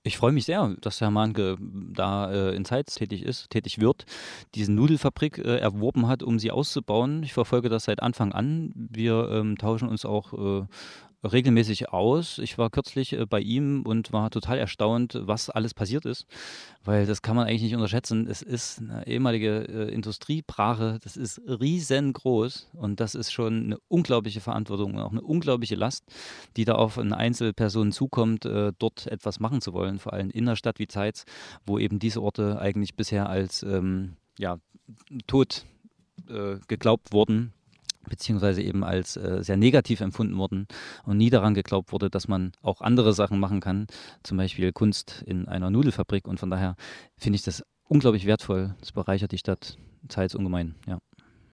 Ich freue mich sehr, dass Herr Mahnke da in Zeitz tätig wird, diese Nudelfabrik erworben hat, um sie auszubauen. Ich verfolge das seit Anfang an. Wir tauschen uns auch regelmäßig aus. Ich war kürzlich bei ihm und war total erstaunt, was alles passiert ist, weil das kann man eigentlich nicht unterschätzen. Es ist eine ehemalige Industriebrache, das ist riesengroß und das ist schon eine unglaubliche Verantwortung und auch eine unglaubliche Last, die da auf eine Einzelperson zukommt, dort etwas machen zu wollen, vor allem in einer Stadt wie Zeitz, wo eben diese Orte eigentlich bisher als ja, tot geglaubt wurden, beziehungsweise eben als sehr negativ empfunden wurden und nie daran geglaubt wurde, dass man auch andere Sachen machen kann, zum Beispiel Kunst in einer Nudelfabrik. Und von daher finde ich das unglaublich wertvoll. Das bereichert die Stadt Zeitz ungemein, ja.